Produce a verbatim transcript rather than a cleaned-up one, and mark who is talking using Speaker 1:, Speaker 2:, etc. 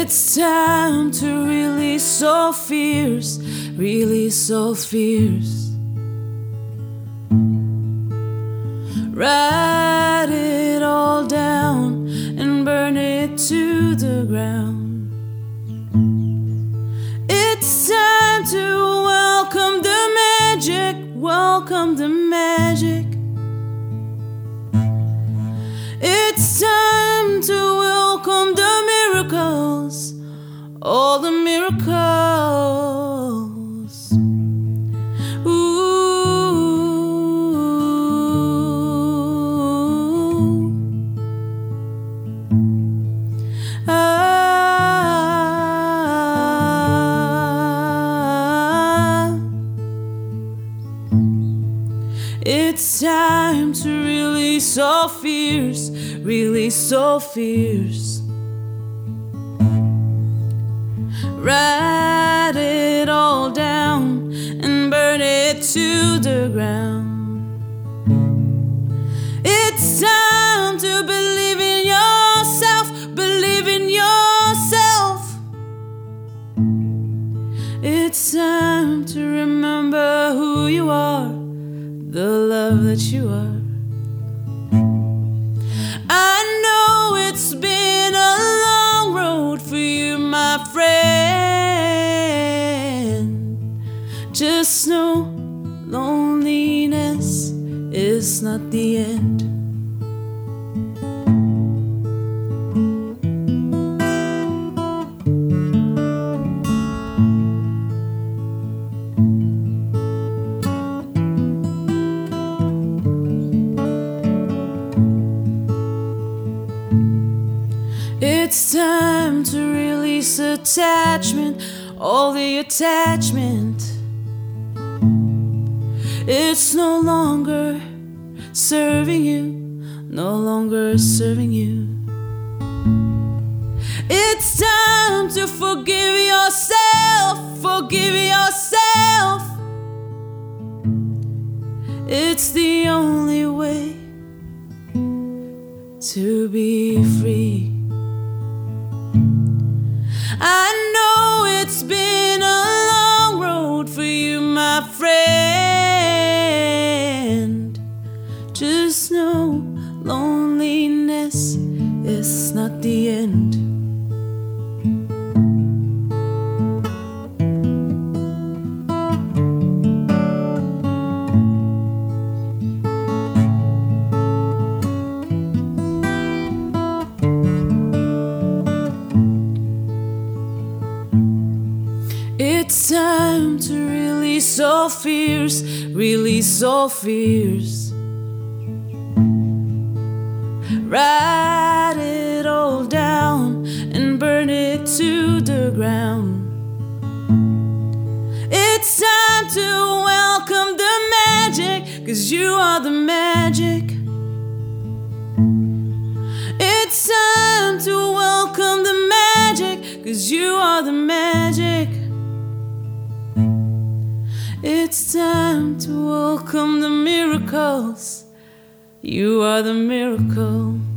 Speaker 1: It's time to release all fears, release all fears. Write it all down and burn it to the ground. It's time to welcome the magic, welcome the magic. It's time to welcome the miracles, all the miracles. Ooh. Ah. It's time to release all fears, release all fears. Write it all down and burn it to the ground. It's time to believe in yourself, believe in yourself. It's time to remember who you are, the love that you are. I know it's been a long road for you, my friend. Just know loneliness is not the end. It's time to release attachment, all the attachment. It's no longer serving you, no longer serving you. It's time to forgive yourself, forgive yourself. It's the only way to be free. I know it's been a long road for you, my friend. Just know loneliness is not the end. It's time to release all fears, release all fears. Write it all down and burn it to the ground. It's time to welcome the magic, 'cause you are the magic. It's time to welcome the magic, 'cause you are the magic. It's time to welcome the miracles. You are the miracle.